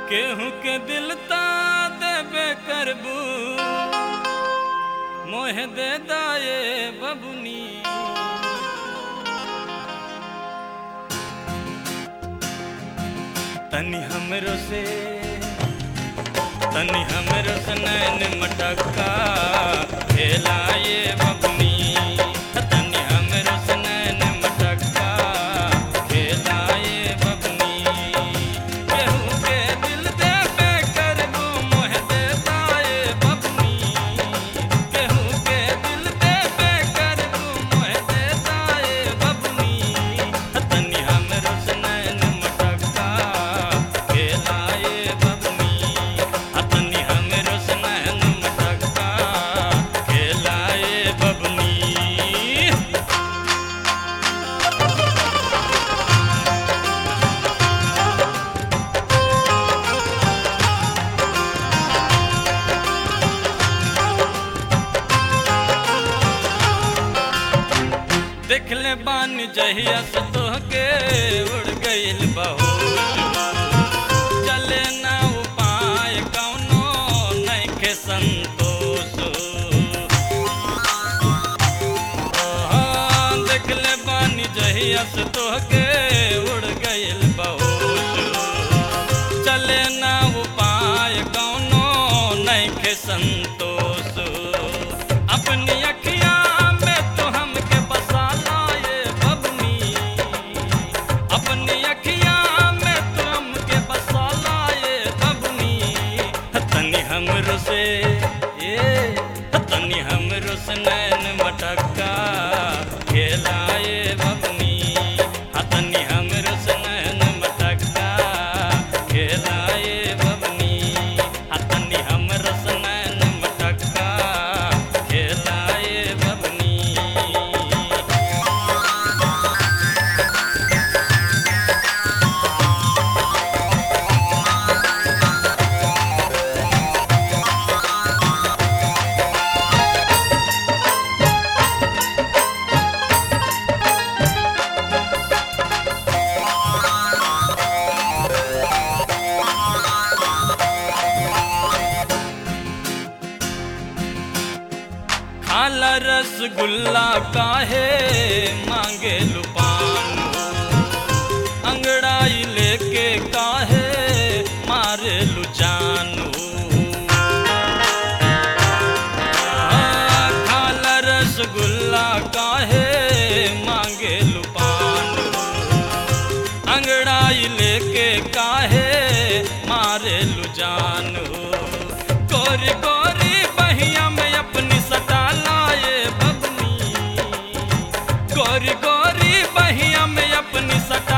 केहू के दिल ता देबे करबू मोह दे दाए बबुनी। तनी हमरो से नैन मटका खेलाए बबुनी। तनी हमरो से नैन मटका खेलाए बबुनी। केहू के दिल देबे करबू मोह दे दाए बबुनी। केहू के दिल देबे करबू मोह दे दाए बबुनी। तनी हमरो से नैन मटका खेलाए बबुनी। तनी हमरो से नैन मटका खेलाए बबुनी। देखले बानी जहिया से तोहके उड़ गइल बहुत। चले ना उपाय कौनो नइखे संतोष। देखले बानी जहिया से तोहके उड़ गइल बहुत। चले ना उपाय कौनो नइखे संतोष। अपनी अखियाँ में तो हमके बसा लाए बबुनी। अपनी अखियाँ में तो हमके बसा लाए बबुनी। तनी हमरो से तनी हमरो से नैन मटका खेलाए बबुनी। तनी हमरो से नैन मटका खेलाए बबुनी। तनी हमरो से नैन मटका खेलाए बबुनी। खाला रसगुल्ला काहे मांगे लुपान। अंगड़ाई लेके काहे मारे लुचानू। खाला रसगुल्ला काहे मांगे लुपान। अंगड़ाई लेके काहे मारे लुजानू। गोरी गोरी बहिया में अपनी सटा लाए बबुनी। गोरी गोरी बहिया में अपनी सटा